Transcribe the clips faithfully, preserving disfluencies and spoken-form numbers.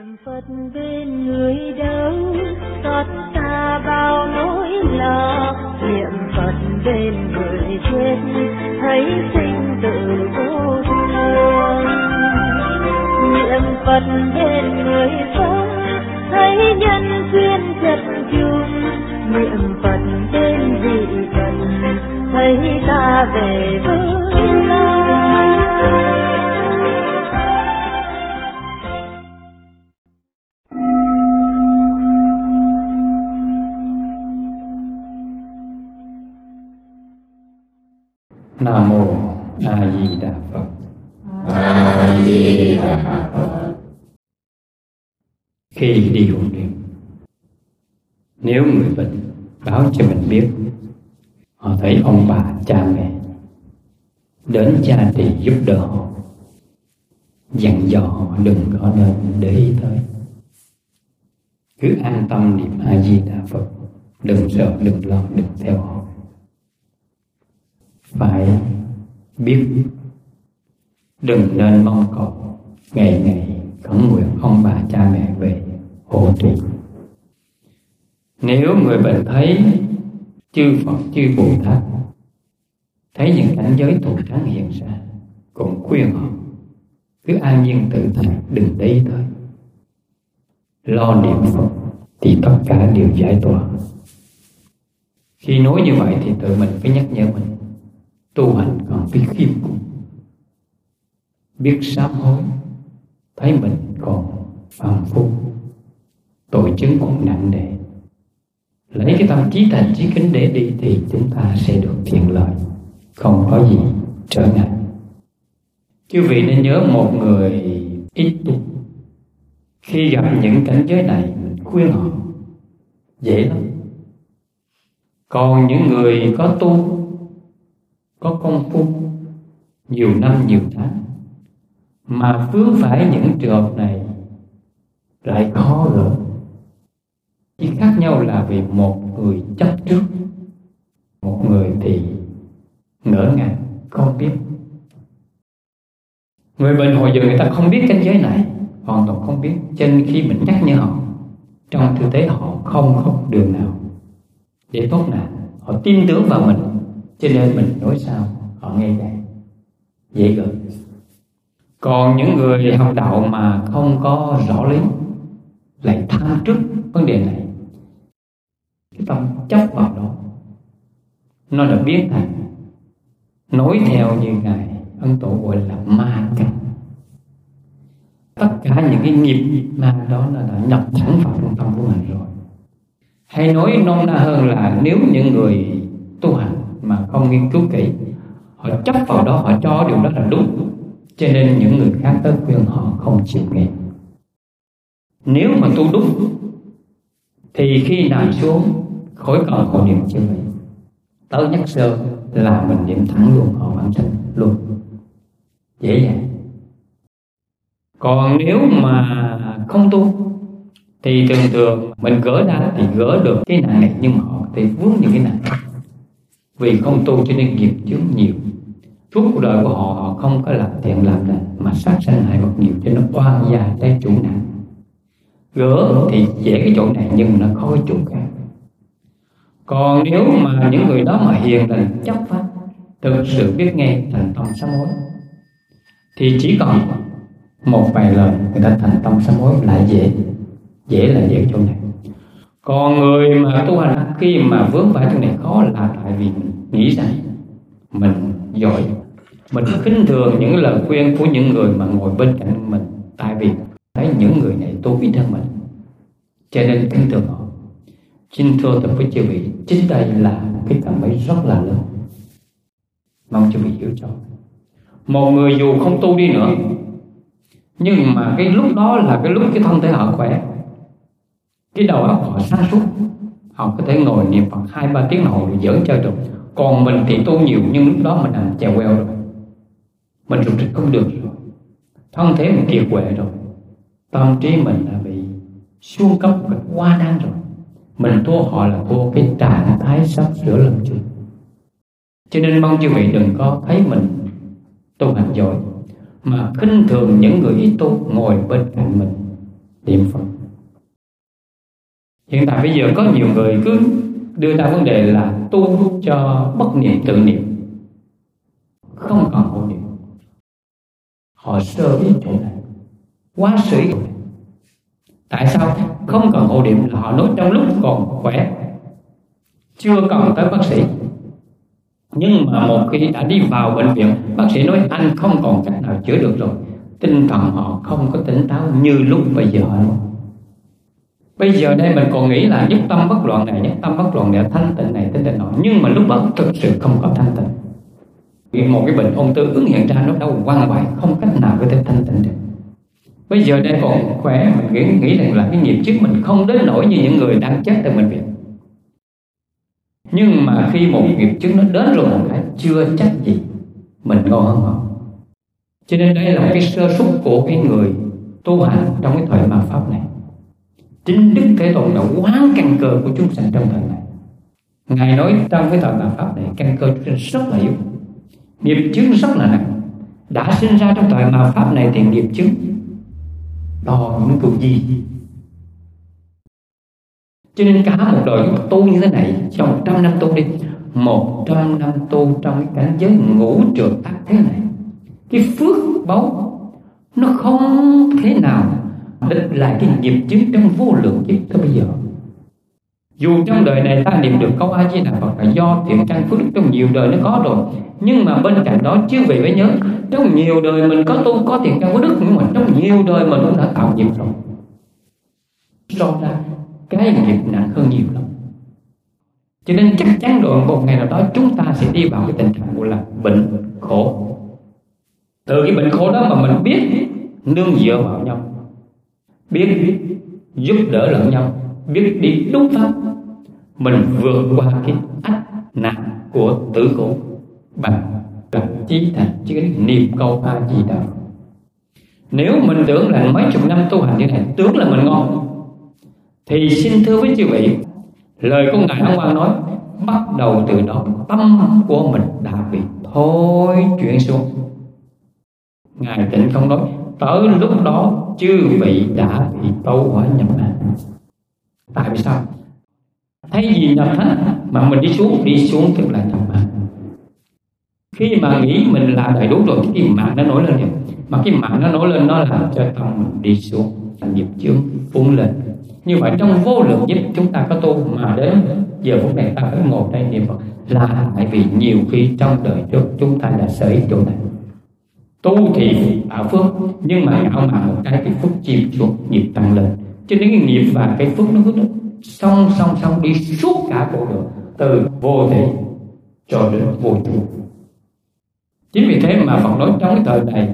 niệm Phật bên người đâu xót xa bao nỗi lo, niệm Phật bên người chết thấy sinh tử vô thường, niệm Phật bên người sống thấy nhân duyên chất chung, niệm Phật bên vị Phật thấy ta về với lai. Nam mô A Di Đà Phật. A Di Đà Phật. Khi đi huấn luyện, nếu người bệnh báo cho mình biết họ thấy ông bà cha mẹ đến cha thì giúp đỡ họ, dặn dò họ đừng có nên để ý tới, cứ an tâm niệm A Di Đà Phật, đừng sợ, đừng lo, đừng theo họ. Phải biết đừng nên mong cầu ngày ngày khẩn nguyện ông bà cha mẹ về hộ trì. Nếu người bệnh thấy chư Phật chư Bồ Tát thấy những cảnh giới thù thắng hiện ra, cũng khuyên họ cứ an nhiên tự tại, đừng để ý tới, lo niệm Phật thì tất cả đều giải tỏa. Khi nói như vậy thì tự mình phải nhắc nhở mình tu hành còn biết khiêm cung, biết sám hối, thấy mình còn phàm phu, tội chứng còn nặng nề, lấy cái tâm trí thành trí kính để đi thì chúng ta sẽ được thiện lợi, không có gì trở ngại. Quý vị nên nhớ, một người ít tu khi gặp những cảnh giới này mình khuyên họ dễ lắm. Còn những người có tu, có công phu nhiều năm nhiều tháng mà vướng phải những trường hợp này lại khó gỡ. Chỉ khác nhau là vì một người chấp trước, một người thì ngỡ ngàng không biết. Người bệnh hồi giờ người ta không biết cảnh giới này, hoàn toàn không biết, cho nên khi mình nhắc nhở họ, trong thực tế họ không có đường nào để tốt nào, họ tin tưởng vào mình, cho nên mình nói sao họ nghe vậy dễ gỡ. Còn những người học đạo mà không có rõ lý lại tham trước vấn đề này, cái tâm chấp vào đó, nó đã biến thành nói theo như ngài Ấn Tổ gọi là ma căn. Tất cả những cái nghiệp ma đó nó đã nhập thẳng vào trong tâm của mình rồi. Hay nói nôm na hơn là nếu những người tu hành mà không nghiên cứu kỹ, họ chấp vào đó, họ cho điều đó là đúng, cho nên những người khác tới khuyên họ không chịu nghe. Nếu mà tu đúng thì khi nằm xuống khỏi cần hộ niệm chưa vậy, tới nhắc sơ là mình niệm thẳng luôn, họ bản thân luôn, dễ dàng. Còn nếu mà không tu thì thường thường mình gỡ ra thì gỡ được cái nạn này, nhưng mà họ thì vướng những cái nạn này. Vì không tu cho nên nghiệp chướng nhiều, suốt cuộc đời của họ họ không có làm thiện làm lành mà sát sanh hại vật nhiều, cho nó oan gia trái chủ nạn. Gỡ thì dễ cái chỗ này nhưng nó khó cái chỗ khác. Còn nếu mà những người đó mà hiền lành chấp pháp, thực sự biết nghe, thành tâm sám hối, thì chỉ còn một vài lời người ta thành tâm sám hối lại dễ, dễ là dễ chỗ này. Còn người mà tu hành khi mà vướng phải chỗ này khó là tại vì mình nghĩ rằng mình giỏi, mình khinh thường những lời khuyên của những người mà ngồi bên cạnh mình, tại vì thấy những người này tu ít hơn mình, cho nên khinh thường họ. Xin thưa thật với chư vị, chính đây là cái cảm ấy rất là lớn, mong chư vị hiểu cho. Một người dù không tu đi nữa, nhưng mà cái lúc đó là cái lúc cái thân thể họ khỏe, cái đầu óc họ sáng suốt, họ có thể ngồi niệm Phật hai ba tiếng đồng hồ giỡn chơi được. Còn mình thì tu nhiều nhưng lúc đó mình nằm chèo queo rồi, mình rụt rịch không được rồi, thân thể mình kiệt quệ rồi, tâm trí mình đã bị xuống cấp một cách quá đáng rồi. Mình thua họ là thua cái trạng thái sắp sửa lần chung. Cho nên mong chư vị đừng có thấy mình tu hành giỏi mà khinh thường những người ít tu ngồi bên cạnh mình, niệm Phật. Hiện tại bây giờ có nhiều người cứ đưa ra vấn đề là tu cho bất niệm tự niệm, không còn hộ niệm. Họ sơ ý chỗ này, quá sơ ý chỗ này. Tại sao không cần hộ niệm? Là họ nói trong lúc còn khỏe, chưa cần tới bác sĩ. Nhưng mà một khi đã đi vào bệnh viện, bác sĩ nói anh không còn cách nào chữa được rồi, tinh thần họ không có tỉnh táo như lúc bây giờ nữa. Bây giờ đây mình còn nghĩ là nhất tâm bất loạn này, nhất tâm bất loạn này, thanh tịnh này, thanh tịnh nọ, nhưng mà lúc đó thực sự không có thanh tịnh. Vì một cái bệnh ung thư ứng hiện ra nó đâu quăng hoài, không cách nào có thể thanh tịnh được. Bây giờ đây còn khỏe, mình nghĩ, nghĩ rằng là cái nghiệp trước mình không đến nỗi như những người đang chết tại bệnh viện. Nhưng mà khi một nghiệp trước nó đến rồi một cái chưa chắc gì mình ngon hơn họ. Cho nên đây là một cái sơ suất của cái người tu hành trong cái thời mạt Pháp này. Chính Đức Thế Tôn đã quán căn cơ của chúng sanh trong thời này. Ngài nói trong cái thời mạt Pháp này căn cơ chúng sanh rất là yếu, nghiệp chướng rất là nặng. Đã sinh ra trong thời mạt Pháp này thì nghiệp chướng đo những câu gì. Cho nên cả một đời chúng ta tu như thế này, trong một trăm năm tu đi, một trăm năm tu trong cái cảnh giới ngũ trượt tắc thế này, cái phước báu nó không thể nào địch lại cái nghiệp chướng trong vô lượng kiếp tới bây giờ. Dù trong đời này ta niệm được câu A Di Đà Phật là do thiện căn phước đức trong nhiều đời nó có rồi, nhưng mà bên cạnh đó chư vị phải nhớ, trong nhiều đời mình có tu có thiện căn phước đức, nhưng mà trong nhiều đời mình cũng đã tạo nghiệp rồi. So ra cái nghiệp nặng hơn nhiều lắm. Cho nên chắc chắn rồi một ngày nào đó chúng ta sẽ đi vào cái tình trạng gọi là bệnh khổ. Từ cái bệnh khổ đó mà mình biết nương dựa vào nhau, biết giúp đỡ lẫn nhau, biết đi đúng pháp, mình vượt qua cái ách nạn của tử khổ bằng lập chí thành chỉ cái niệm câu A Di Đà. Nếu mình tưởng là mấy chục năm tu hành như này, tưởng là mình ngon, thì xin thưa với chư vị, lời của Ngài Ấn Quang nói, bắt đầu từ đó tâm của mình đã bị thôi chuyển xuống. Ngài Tịnh không nói, tới lúc đó chư vị đã bị tẩu hỏa nhập thánh. Tại vì sao? Thay vì nhập thánh mà mình đi xuống, đi xuống tức là nhập mạng. Khi mà nghĩ mình là đầy đủ rồi, cái mạng nó nổi lên rồi. Mà cái mạng nó nổi lên nó làm cho tâm mình đi xuống, nghiệp chướng phun lên. Như vậy trong vô lượng kiếp chúng ta có tu mà đến giờ phút này ta phải ngồi đây niệm Phật, là tại vì nhiều khi trong đời trước chúng ta đã sở ý chỗ này. Tu thì tạo phước, nhưng mà ngạo mạn một cái cái phước chìm xuống, nghiệp tăng lên. Cho nên cái nghiệp và cái phước nó cứ song song song đi suốt cả cuộc đời, từ vô thể cho đến vô trụ. Chính vì thế mà Phật nói trong cái thời này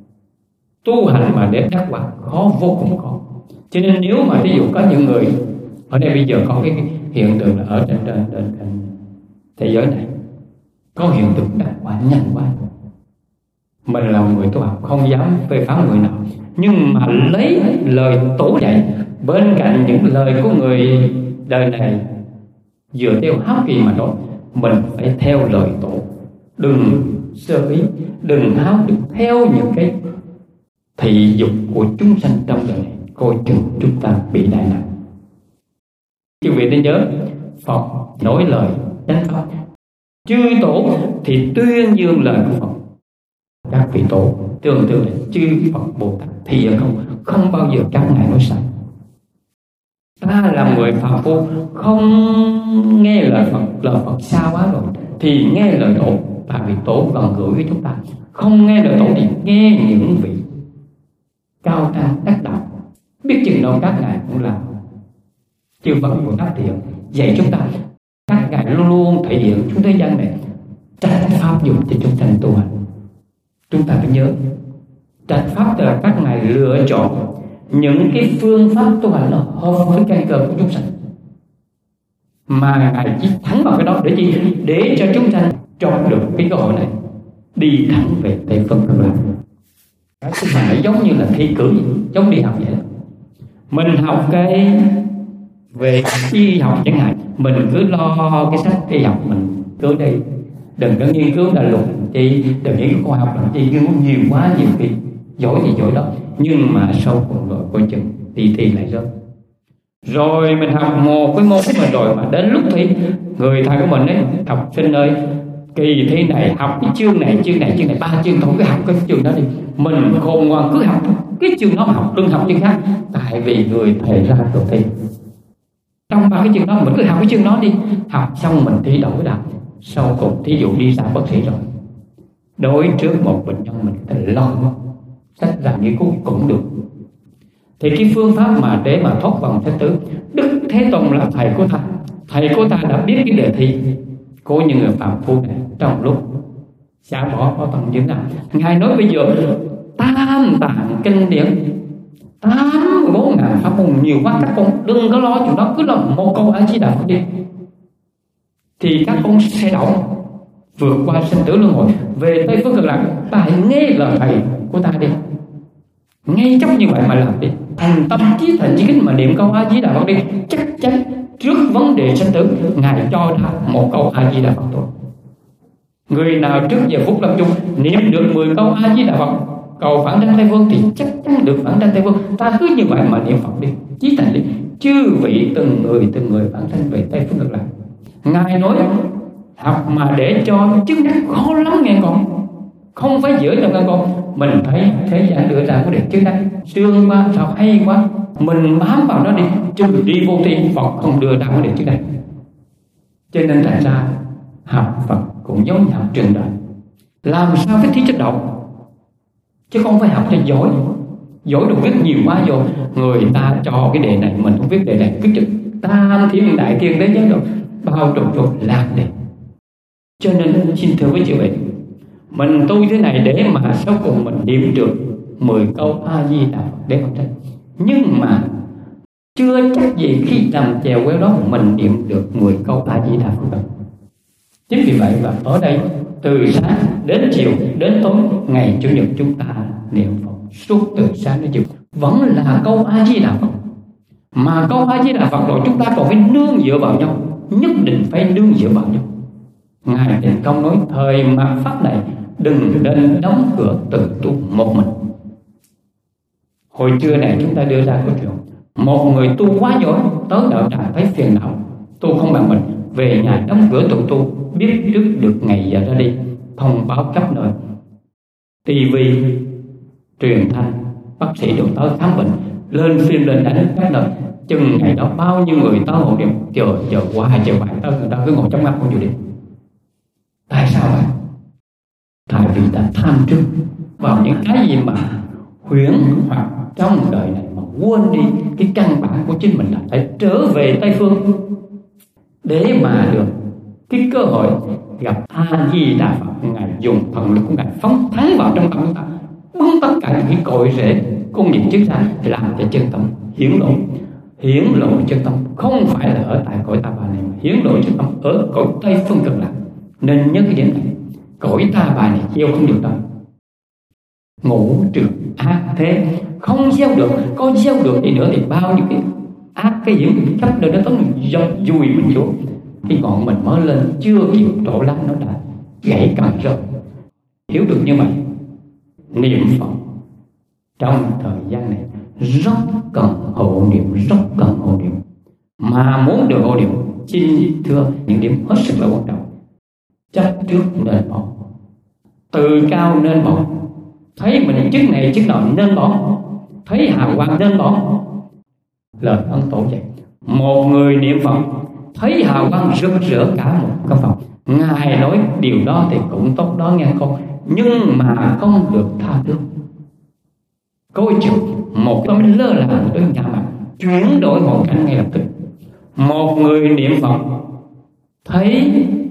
tu hành mà để đắc quả khó, vô cùng khó. Cho nên nếu mà ví dụ có những người ở đây bây giờ có cái hiện tượng là ở trên trên trên, trên thế giới này có hiện tượng đắc quả nhanh quá, mình là người tu học không dám phê phán người nào, nhưng mà lấy lời tổ dạy bên cạnh những lời của người đời này dựa theo háo kỳ mà nói, mình phải theo lời tổ, đừng sơ ý, đừng háo được theo những cái thị dục của chúng sanh trong đời này, coi chừng chúng ta bị đại nạn. Quý vị nên nhớ, Phật nói lời chánh pháp, chư tổ thì tuyên dương lời của Phật. Các vị tổ tưởng tượng là chư Phật Bồ Tát thì không không bao giờ các ngài nói sai. Ta là người phàm phu không nghe lời Phật, lời Phật xa quá rồi thì nghe lời tổ, tại vì tổ gần gũi với chúng ta. Không nghe lời tổ thì nghe những vị cao tăng đắc đạo, biết chừng nào các ngài cũng làm. Chư Phật Bồ Tát thiện dạy chúng ta, các ngài luôn luôn thể hiện chúng thế gian này tránh pháp dùng cho chúng sanh tu hành. Chúng ta phải nhớ, tránh pháp là các ngài lựa chọn những cái phương pháp tu hành nó hợp với căn cơ của chúng sanh, mà ngài chỉ thắng vào cái đó để gì? Để cho chúng sanh chọn được cái cơ hội này đi thẳng về Tây Phương Cực Lạc. Cái này giống như là thi cử, giống đi học vậy. Mình học cái về y học chẳng hạn, mình cứ lo cái sách y học mình cứ đi, đừng có nghiên cứu đại lục chi, đừng nghiên cứu khoa học làm chi, nghiên cứu nhiều quá nhiều khi giỏi thì giỏi đó, nhưng mà sau cùng rồi coi chừng đi thi lại rớt. Rồi mình học một cái môn của mình rồi mà đến lúc thi, người thầy của mình ấy, học sinh ơi, kỳ thi này học cái chương này chương này chương này ba chương thôi, cứ học cái chương đó đi. Mình khôn ngoan cứ học cái chương đó, học đừng học chương khác. Tại vì người thầy ra rồi thi trong ba cái chương đó, mình cứ học cái chương đó đi. Học xong mình thi đổi đạo. Sau cùng thí dụ đi ra bác sĩ rồi, đối trước một bệnh nhân mình phải lo sách ra nghiên cứu cũng được. Thì cái phương pháp mà để mà thoát vòng sanh tử, Đức Thế Tôn là thầy của ta. Thầy của ta đã biết cái đề thi của những người phạm phu này trong lúc xả bỏ có tâm dưỡng nào. Ngài nói bây giờ tam tạng kinh điển tám mươi bốn ngàn pháp môn nhiều quá, các con đừng có lo chuyện đó, cứ làm một câu A Di Đà Phật đi, thì các con sẽ đậu vượt qua sinh tử luân hồi về Tây Phương Cực Lạc. Ta nghe lời thầy của ta đi, ngay chốc như vậy mà làm đi, thành tâm chí thành chí kính mà niệm câu A Di Đà Phật đi, chắc chắn trước vấn đề sinh tử Ngài cho ra một câu A Di Đà Phật thôi. Người nào trước giờ phút lâm chung niệm được mười câu A Di Đà Phật cầu vãng sanh Tây Phương thì chắc chắn được vãng sanh Tây Phương. Ta cứ như vậy mà niệm Phật đi, chí thành đi, chư vị từng người từng người vãng sanh về Tây Phương Cực Lạc. Ngài nói học mà để cho chứng đắc khó lắm nghe con, không phải dễ đâu nghe con. Mình thấy thế gian đưa ra có để chứng đắc sương quá sao hay quá, mình bám vào nó đi, chứ đi vô thi Phật không đưa ra có để chứng đắc. Cho nên tại ra học Phật cũng giống như học trường đời, làm sao phải thi cho đậu, chứ không phải học cho giỏi. Giỏi được viết nhiều quá rồi, người ta cho cái đề này mình không viết đề này, cứ chữ tam thiên đại thiên thế giới rồi bao trùm rồi lạc đề. Cho nên xin thưa với chị vậy, mình tu thế này để mà sau cùng mình niệm được mười câu A Di Đà Phật để không tranh. Nhưng mà chưa chắc gì khi nằm chèo queo đó mình niệm được mười câu A Di Đà Phật. Chính vì vậy và ở đây từ sáng đến chiều đến tối ngày Chủ nhật chúng ta niệm Phật suốt từ sáng đến chiều vẫn là câu A Di Đà Phật. Mà câu A Di Đà Phật rồi chúng ta còn phải nương dựa vào nhau, nhất định phải nương dựa vào nhau. Ngài Định Công nói thời mạt pháp này đừng nên đóng cửa tự tu một mình. Hồi trưa này chúng ta đưa ra câu chuyện một người tu quá giỏi tới đạo tràng thấy phiền não, tu không bằng mình, về nhà đóng cửa tự tu, biết trước được ngày giờ ra đi, thông báo khắp nơi, ti vi truyền thanh, bác sĩ đều tới khám bệnh, lên phim lên đánh các nơi. Chừng ngày đó bao nhiêu người tới hộ niệm, chờ chờ qua hai chờ bạn tới, người ta cứ ngồi trong mắt không chịu đi. Tại sao vậy? Tại vì ta tham trước vào những cái gì mà huyễn hoặc trong đời này mà quên đi cái căn bản của chính mình là phải trở về Tây Phương để mà được cái cơ hội gặp A Di Đà Phật. Ngài dùng thần lực của Ngài phóng thắng vào trong tâm chúng ta, bắn tất cả những cái cội rễ cung nhiệt trước ra, làm cho chân tâm hiển lộ. Hiển lộ chân tâm không phải là ở tại cõi ta bà này, mà hiển lộ chân tâm ở cõi Tây Phương Cực Lạc. Nên nhớ cái điểm này, cõi ta bà này gieo không được đâu. Ngũ trừ ác thế không gieo được, có gieo được đi nữa thì bao nhiêu cái ác cái diễn khắp nơi nó tới mình dọc dùi mình vô, cái ngọn mình mới lên chưa kịp trổ lá nó đã gãy cành rồi. Hiểu được như vậy, niệm Phật trong thời gian này rất cần hộ niệm, rất cần hộ niệm. Mà muốn được hộ niệm, xin thưa những điểm hết sức là quan trọng. Chấp trước nên bỏ, từ cao nên bỏ, thấy mình chức này chức nọ nên bỏ, thấy hào quang nên bỏ. Lời Ấn Tổ dạy, một người niệm Phật thấy hào quang rực rỡ cả một căn phòng, Ngài nói điều đó thì cũng tốt đó nghe con, nhưng mà không được tha thứ. Coi chừng một tâm lơ là một đứa nhà mặt chuyển đổi hoàn cảnh ngay lập tức. Một người niệm Phật thấy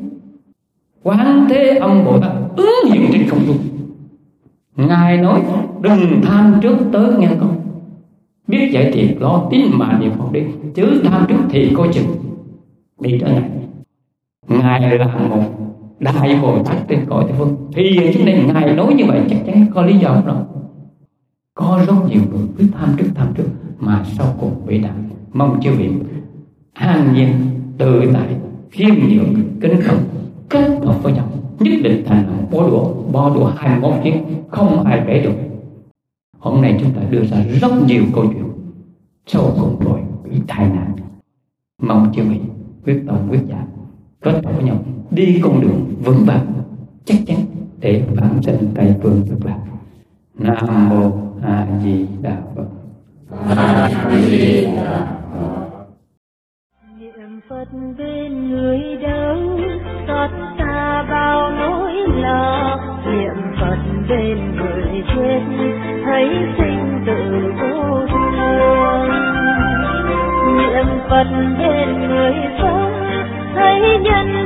Quán Thế Âm Bồ Tát ứng hiện trên không trung, Ngài nói đừng tham trước tới nghe con, biết vậy thì lo tín mà niệm Phật đi, chứ tham trước thì coi chừng đi trở này. Ngài là một đại Bồ Tát trên cõi Tây Phương, thì trước đây Ngài nói như vậy chắc chắn có lý do đó. Có rất nhiều người cứ tham trước tham trước mà sau cùng bị đạm. Mong chư vị an nhiên tự tại khiêm nhường kính cẩn kết hợp với nhau, nhất định thành lòng bó đũa bó đũa hai mươi mốt tiếng không ai bể được. Hôm nay chúng ta đưa ra rất nhiều câu chuyện sau cùng rồi bị tai nạn. Mong chư vị quyết tâm quyết dạ, kết hợp với nhau đi con đường vững vàng chắc chắn để vãng sanh Tây phương cực lạc. Nam mô A Di Đà Phật. A Di Đà Phật. Niệm Phật bên người đâu, xót xa bao nỗi lo. Niệm Phật bên người chết, thấy sinh tử vô thường. Niệm Phật bên người sống, thấy nhân